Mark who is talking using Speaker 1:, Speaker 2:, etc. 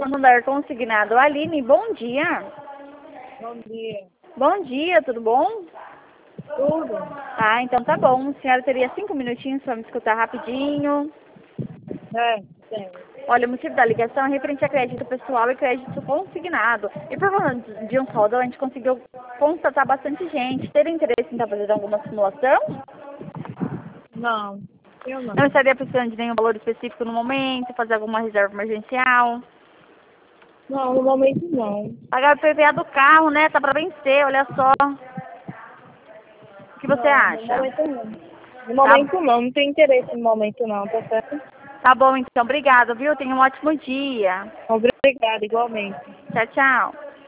Speaker 1: Santander Consignado. Aline, bom dia.
Speaker 2: Bom dia.
Speaker 1: Bom dia, tudo bom?
Speaker 2: Tudo?
Speaker 1: Ah, então tá bom. A senhora teria 5 minutinhos para me escutar rapidinho.
Speaker 2: Tem.
Speaker 1: Olha, o motivo da ligação é referente a crédito pessoal e crédito consignado. E por volta de um saldo, a gente conseguiu constatar bastante gente. Teria interesse em estar fazendo alguma simulação?
Speaker 2: Não, eu não.
Speaker 1: Não estaria precisando de nenhum valor específico no momento, fazer alguma reserva emergencial?
Speaker 2: Não, no momento não.
Speaker 1: Pagar o IPVA do carro, né? Tá para vencer, olha só. O que você
Speaker 2: Não, no
Speaker 1: acha?
Speaker 2: momento não. No momento não tem interesse no momento não, tá certo?
Speaker 1: Tá bom, então. Obrigada, viu? Tenha um ótimo dia.
Speaker 2: Obrigada, igualmente.
Speaker 1: Tchau, tchau.